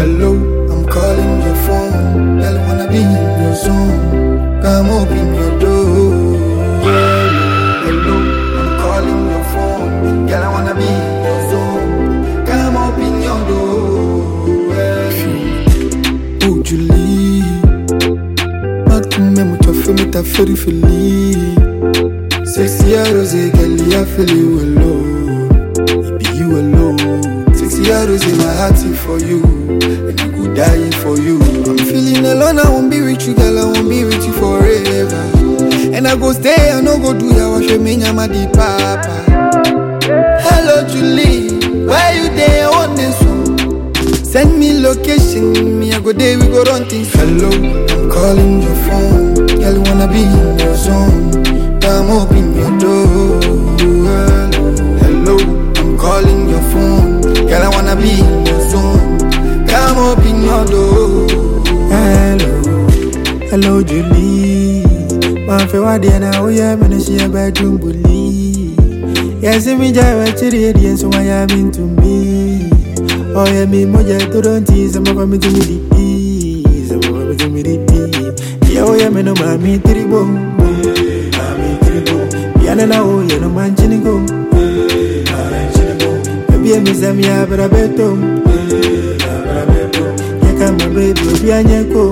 Hello, I'm calling your phone. Girl, I wanna be in your zone. Come open your door. Hello, I'm calling your phone. Girl, I wanna be in your zone. Come open your door. Oh, Julie, Makume mutafemita feri fili. Sexy rose, girl, I feel you alone. It be you alone. Sexy rose, my heart is for you, and I could die for you. I'm feeling alone, I won't be with you, girl. I won't be with you forever. And I go stay, I no go do ya wash me nyama di papa. Hello Julie, where you there on this one? Send me location, me I go there, we go run things. Hello, I'm calling your phone. Girl, you wanna be in your zone. Come open your door. Hello, I'm calling your phone. Girl, I wanna be in your zone. Come open your door. Hello Julie. Man fe wadi na uya mena shi bedroom bully. Yes me jawa chiri edi so why am into me. Oh yeah me moja to don't tease some of me to me di. Some of me to me di. Yeah oh yeah me no mami tribo. Mami tribo. Yana na oh yeah no man chinigo. Baby me say me abra beto. Yeah come my baby obi anyeko.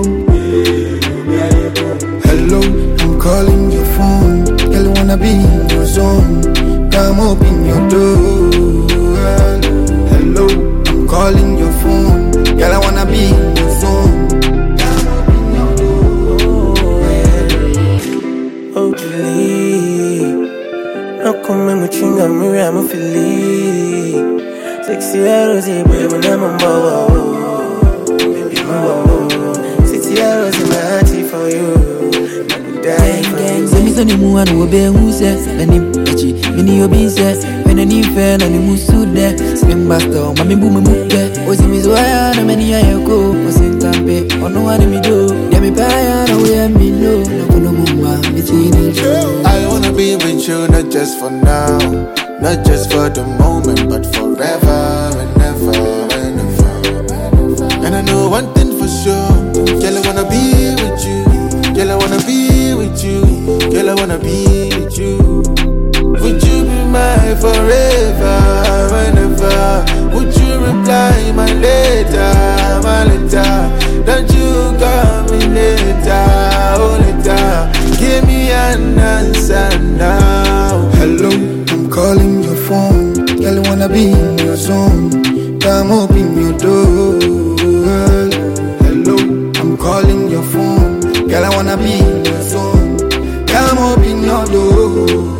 Hello, I'm calling your phone. Girl, you wanna be in your zone. Come open your door. Hello, I'm calling your phone. Girl, I wanna be in your zone. Come open your door. Oh, Julie, no come and chinga me, I'm a Philly. Sexy hours, baby, when I'm on board. Baby, I'm on 60 hours in my heart for you. Say me sonny mu anu obe hu se na ni echi mini obi se when any fair na ni musu de slim basta mami bu me muke o si mi so ya na many ya ko o sin tampe ono wa ni mi do ya mi pa ya na we mi no na kuno mumma mi chini. I wanna be with you not just for now, not just for the moment, but forever and ever and ever. And I know one thing for sure, girl, I wanna be with you. Girl, I wanna be with you. Girl, I wanna be with you. Would you be my forever, whenever? Would you reply my letter, my letter? Don't you call me later, oh later? Give me an answer now. Hello, I'm calling your phone. Girl, you wanna be in your zone. Come open your door. Hello, I'm calling your phone. Girl, I wanna be in your zone. Come open your door.